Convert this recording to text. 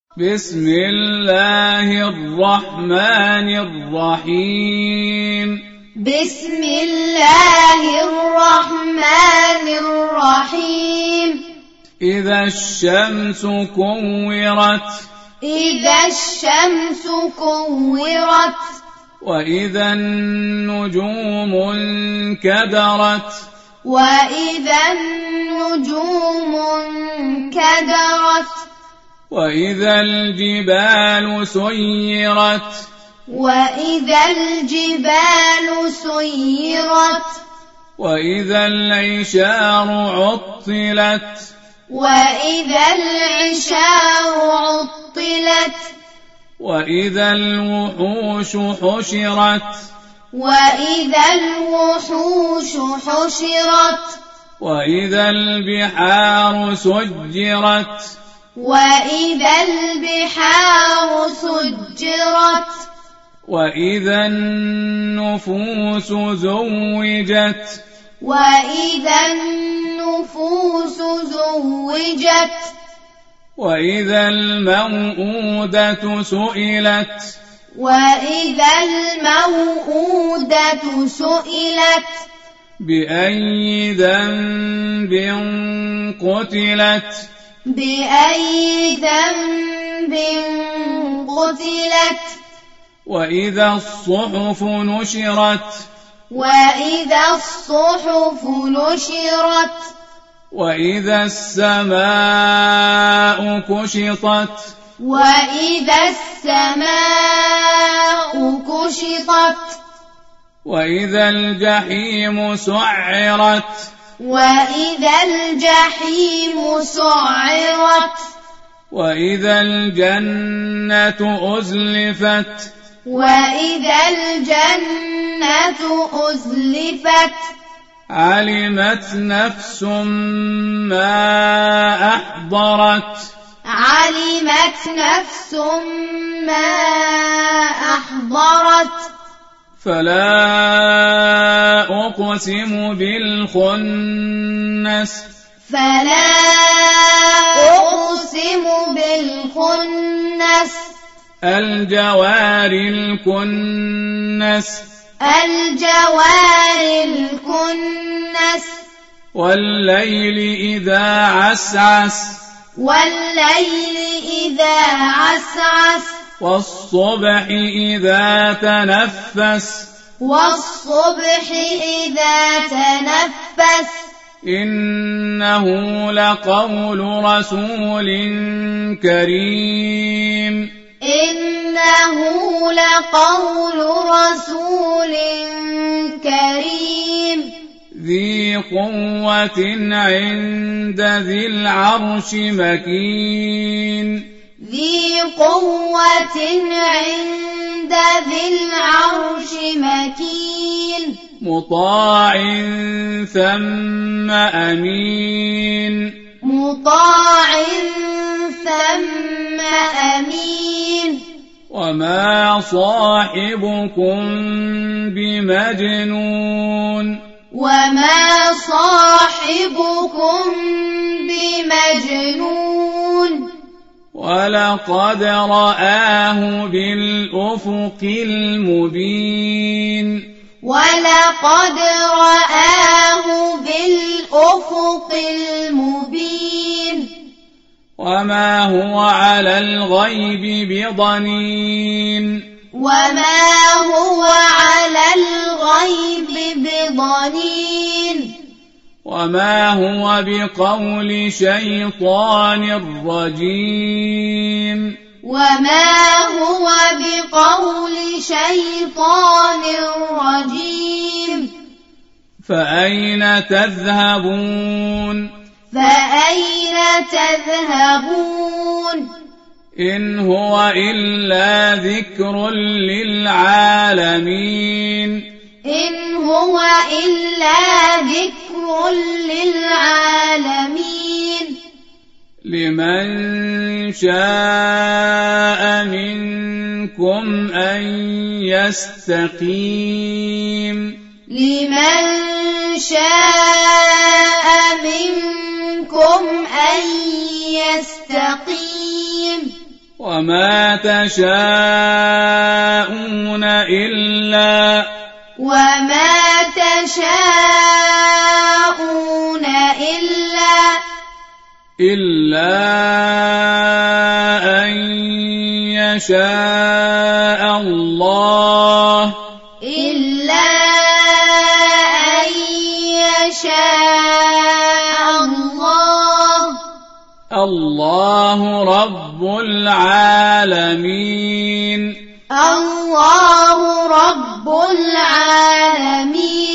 بسم الله الرحمن الرحيم بسم الله الرحمن الرحيم إذا الشمس كورت إذا الشمس كورت وإذا النجوم انكدرت وإذا النجوم انكدرت وإذا الجبال سيرت وإذا الجبال سيرت وإذا العشار عطلت وإذا العشار عطلت وإذا الوحوش حشرت وإذا الوحوش حشرت وإذا البحار سجرت وإذا البحار سجرت وإذا النفوس زوجت وإذا النفوس زوجت وإذا الموءودة سئلت وإذا الموءودة سئلت بأي ذنب قتلت بأي ذنب قتلت وإذا الصحف نشرت وإذا الصحف نشرت وإذا السماء كشطت وإذا السماء كشطت وإذا الجحيم سعرت وإذا الجحيم سعرت وإذا الجنة أزلفت وإذا الجنة أزلفت علمت نفس ما أحضرت علمت نفس ما أحضرت فلا أقسم بالخنس فلا أقسم بالخنس الجوار الكنس الجوار الكنس والليل إذا عسعس والليل إذا عسعس والصبح إذا تنفس والصبح إذا تنفس إنه لقول رسول كريم إنه لقول رسول كريم ذي قوة عند ذي العرش مكين ذي قوة عند ذي العرش مكين مطاع ثم أمين مطاع ثم أمين وما صاحبكم بمجنون وما صاحبكم بمجنون ولقد رآه بالأفق المبين ولقد رآه بالأفق المبين وما هو على الغيب بضنين وما هو على الغيب بضنين وما هو بقول شيطان رجيم وما هو بقول شيطان رجيم فأين تذهبون فأين تذهبون إن هو إلا ذكر للعالمين إن هو إلا ذكر للعالمين لمن شاء منكم أن يستقيم لمن شاء منكم أن يستقيم وما تشاءون إلا أن يشاء الله الله رب العالمين الله رب العالمين